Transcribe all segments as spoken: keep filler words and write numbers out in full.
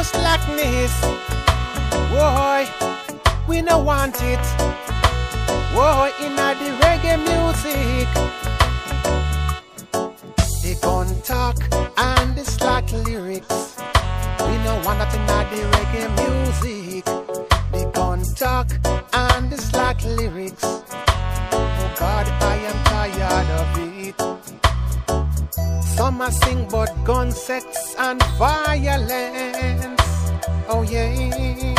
slackness, boy, we no want it. Boy, inna the reggae music, they gon' talk and the slack lyrics. We no want that inna the reggae music. They gon' talk and the slack lyrics. Oh God, I am tired of it. Some a sing but gun, sex and violence. Oh yeah.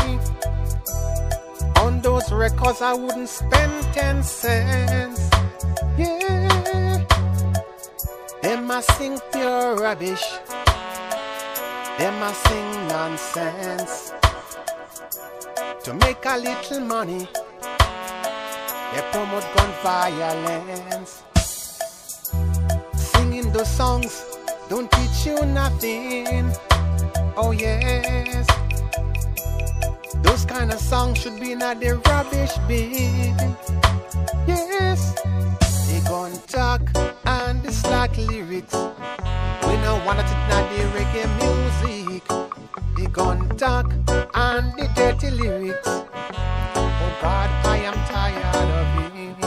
On those records I wouldn't spend ten cents. Yeah. Them a sing pure rubbish. Them a sing nonsense. To make a little money, they promote gun violence. Singing those songs don't teach you nothing. Oh yes. Those kind of songs should be in the rubbish bin. Yes. They gon' talk and the slack lyrics. We don't want it in the reggae music. They gon' talk and the dirty lyrics. Oh God, I am tired of it.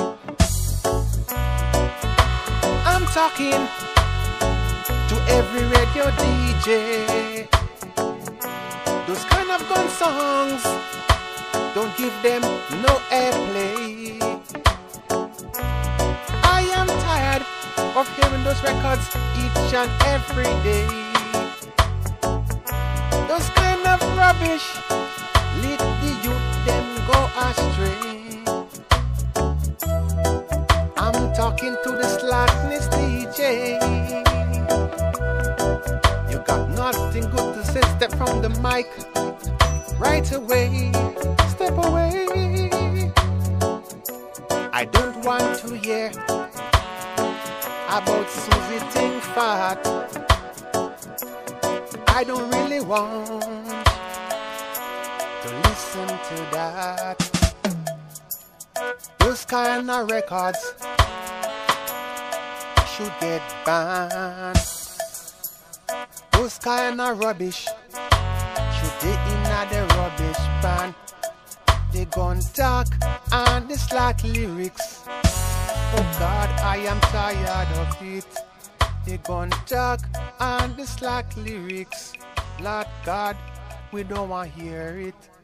I'm talking to every radio D J. Those kind of gun songs, don't give them no airplay. I am tired of hearing those records each and every day. Those kind of rubbish lead the youth them go astray. I'm talking to the slackness D J. You got nothing good to say, step from the mic right away, step away. I don't want to hear about Susie Ting Fat. I don't really want to listen to that. Those kind of records should get banned. Those kind of rubbish should they in the rubbish ban. They gon' talk and the slack lyrics. Oh God, I am tired of it. They gon' talk and the slack lyrics. Lord God, we don't want to hear it.